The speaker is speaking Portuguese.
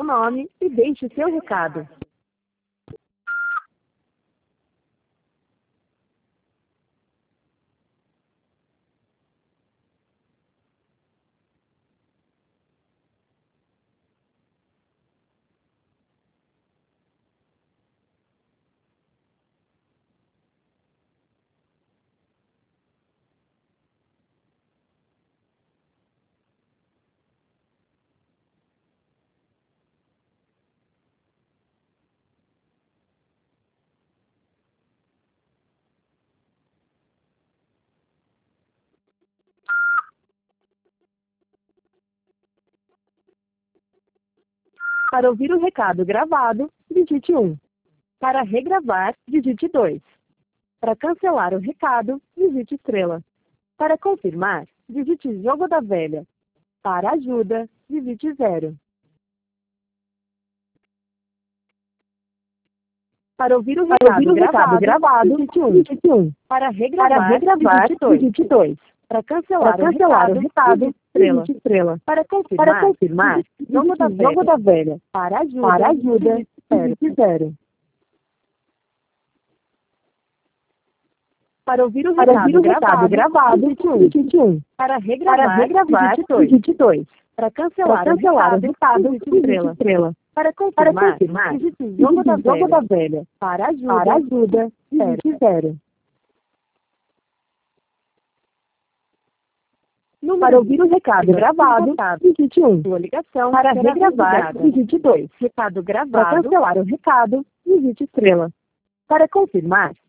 nome e deixe seu recado. Para ouvir o recado gravado, digite 1. Para regravar, digite 2. Para cancelar o recado, digite estrela. Para confirmar, digite jogo da velha. Para ajuda, digite 0. Para ouvir o recado gravado, digite 1. Para regravar, digite 2. Para cancelar o recado, digite estrela. Para confirmar, jogo da velha. Para ajuda, digite 0. Para ouvir o recado gravado, digite 1. Para regravar, digite 2. Para cancelar o recado, digite estrela. Para confirmar, digite jogo da velha. Para ajuda, digite 0. Para ouvir o recado gravado, digite 1. Sua ligação para regravar, digite 2. Recado gravado. Para cancelar o recado, digite estrela. Para confirmar,